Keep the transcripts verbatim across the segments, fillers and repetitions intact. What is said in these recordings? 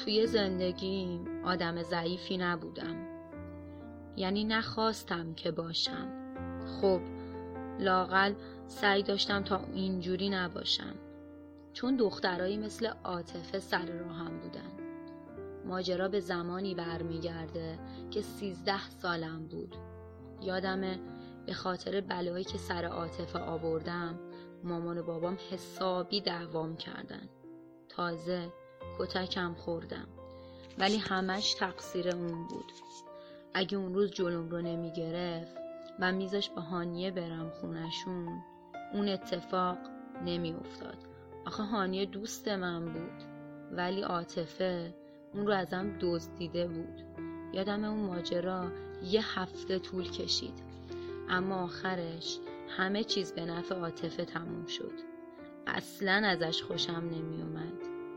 توی زندگیم آدم ضعیفی نبودم، یعنی نخواستم که باشم. خب لااقل سعی داشتم تا اینجوری نباشم، چون دخترایی مثل عاطفه سر راهم بودن. ماجرا به زمانی برمیگرده که سیزده سالم بود. یادمه به خاطر بلایی که سر عاطفه آوردم مامان و بابام حسابی دعوام کردن. تازه کتکم خوردم، ولی همش تقصیر اون بود. اگه اون روز جلوم رو نمی گرفت و میذاش به هانیه برم خونشون، اون اتفاق نمی افتاد. آخه هانیه دوست من بود، ولی عاطفه اون رو ازم دزدیده بود. یادم اون ماجرا یه هفته طول کشید، اما آخرش همه چیز به نفع عاطفه تموم شد. اصلاً ازش خوشم نمی اومد.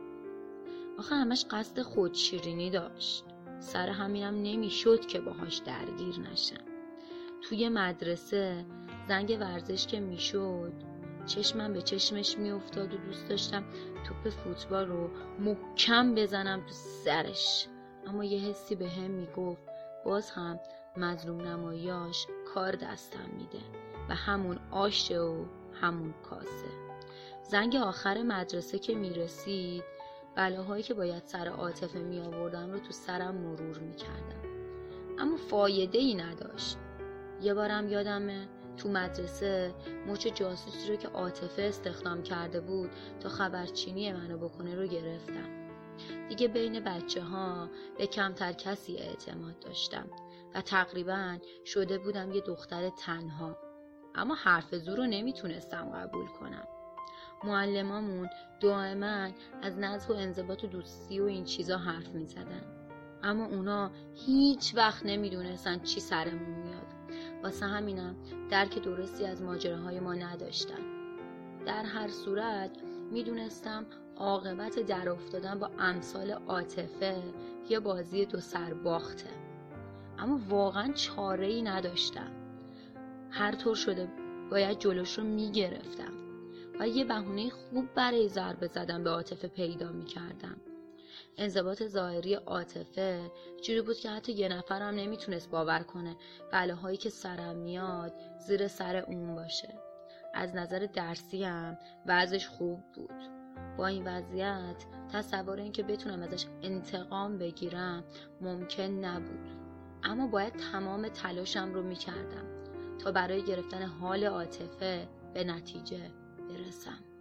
آخه همش قصد خودشیرینی داشت. سر همینم نمیشد که باهاش درگیر نشم. توی مدرسه زنگ ورزش که میشد چشمم به چشمش میافتاد و دوست داشتم توپ فوتبال رو محکم بزنم تو سرش، اما یه حسی به هم میگفت باز هم مظلوم نماییاش کار دستم میده و همون آشه و همون کاسه. زنگ آخر مدرسه که میرسید بلاهایی که باید سر عاطفه می آوردم رو تو سرم مرور می کردم، اما فایده ای نداشت. یه بارم یادمه تو مدرسه مچ جاسوسی رو که عاطفه استخدام کرده بود تا خبرچینی منو بکنه رو گرفتم. دیگه بین بچه ها به کمتر کسی اعتماد داشتم و تقریبا شده بودم یه دختر تنها، اما حرف زور رو نمیتونستم قبول کنم. معلمامون دائما از نظم و انضباط و دوستی و این چیزا حرف می زدن، اما اونا هیچ وقت نمی دونستن چی سرمون میاد. واسه همینم درک درستی از ماجراهای ما نداشتن. در هر صورت می دونستم عاقبت در افتادن با امثال عاطفه یه بازی دو سر باخته، اما واقعا چاره‌ای نداشتم. هر طور شده باید جلوش رو می گرفتم و یه بهونه خوب برای ضربه زدن به عاطفه پیدا می‌کردم. انضباط ظاهری عاطفه جوری بود که حتی یه نفرم نمیتونست باور کنه بلاهایی که سرم میاد زیر سر اون باشه. از نظر درسی هم وضعش خوب بود. با این وضعیت تصور این که بتونم ازش انتقام بگیرم ممکن نبود، اما باید تمام تلاشم رو می‌کردم تا برای گرفتن حال عاطفه به نتیجه برسم.